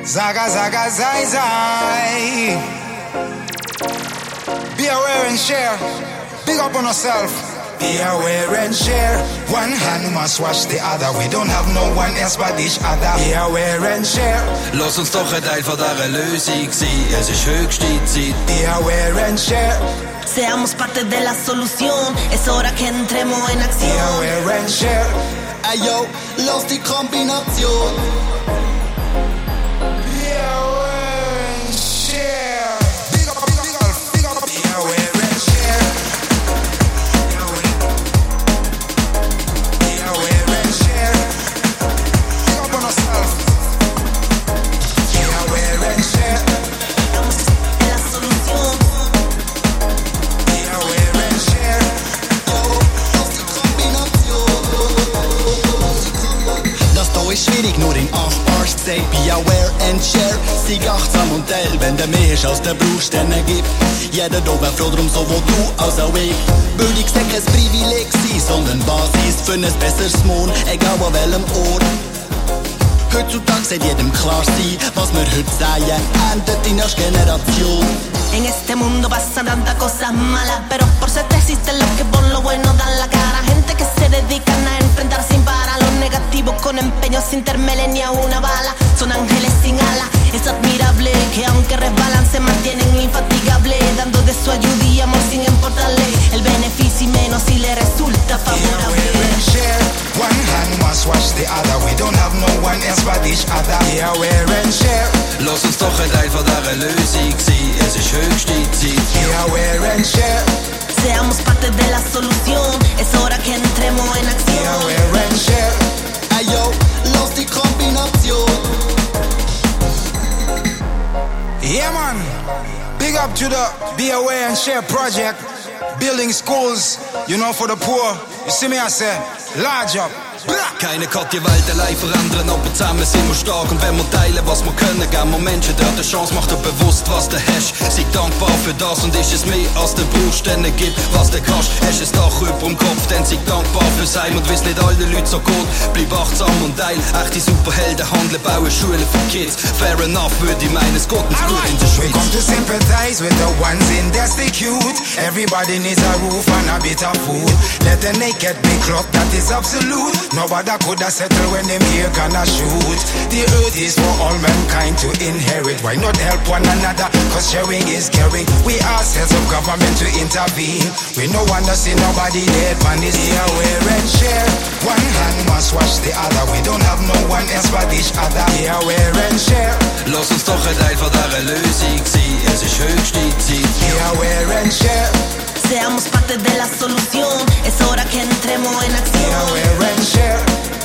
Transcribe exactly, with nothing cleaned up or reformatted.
Zaga, zaga, zai, zai. Be aware and share. Big up on yourself. Be aware and share. One hand must wash the other. We don't have no one else but each other. Be aware and share. Lass uns doch ein Teil von dieser Lösung sein. Es ist höchste Zeit. Be aware and share. Seamos parte de la solución. Es hora que entremos en acción. Be aware and share. Ey yo, lass die Kombination. Be aware and share. Big up, big up, big up. Be aware and share. Be aware and share. Big up on yourself. Be aware and share. Seamos de la solución. Be aware and share. Yo, lass die Kombination. Das da ist schwierig, nur in acht Bars gesagt. Be aware and share. Sei achtsam und teil, wenn du mehr hast, als du brauchst, dann gib. Jeder da wäre froh drum, so wo du als auch ich. Bildung soll kein Privileg sein, sondern Basis für ein besseres Morgen, egal an welchem Ort. Heutzutage sollte jedem klar sein, was wir heute sagen, endet die nächste Generation. En este mundo pasan tantas cosas malas, pero por suerte existen los que por lo bueno dan la cara. Gente que se dedican a enfrentar sin parar los negativos con empeño sin termele ni a una bala. Son ángeles sin alas, es admirable que aunque resbalan se mantienen infatigables, dando de su ayuda y amor sin importarle el beneficio y menos si le resulta Be aware favorable. and share. One hand must wash the other. We don't have no one else but each other. Be aware and share. Lass uns doch ein Teil von dieser Lösung sein. Es ist höchste Zeit. Be aware and share. Seamos parte de la solución. Es hora que entremos en Be acción. aware and share. Ey yo, lass die Kombination. Yeah, man. Big up to the Be Aware and Share project. Building schools, you know, for the poor. You see me, I say, large up. Keiner kann die Welt allein verändern, aber zusammen sind wir stark. Und wenn wir teilen, was wir können, geben wir Menschen dort eine Chance. Mach dir bewusst, was du hast. Sei dankbar für das und ist es mehr, als du brauchst. Dann gib, was du kannst. Hast ein Dach über dem Kopf, dann sei dankbar für sein. Und wie's nicht allen Leuten so geht, bleib achtsam und teil. Echte Superhelden handeln, bauen Schulen für Kids. Fair enough, würde ich meinen, es geht uns gut in der We come Schweiz. to sympathize with the ones in destitute. Everybody needs a roof and a bit of food. Let the naked be clothed, that is absolute. Nobody could have settled when them here gonna shoot. The earth is for all mankind to inherit. Why not help one another? Cause sharing is caring. We ask heads of government to intervene. We no want to see nobody dead man is here. Aware and share. One hand must wash the other. We don't have no one else but each other. Be aware and share. Lass uns doch ein Teil von dieser Lösung sein. Es ist höchste Zeit. Be aware and share. Seamos parte de la solución. Es hora que entremos en Be acción. aware and share.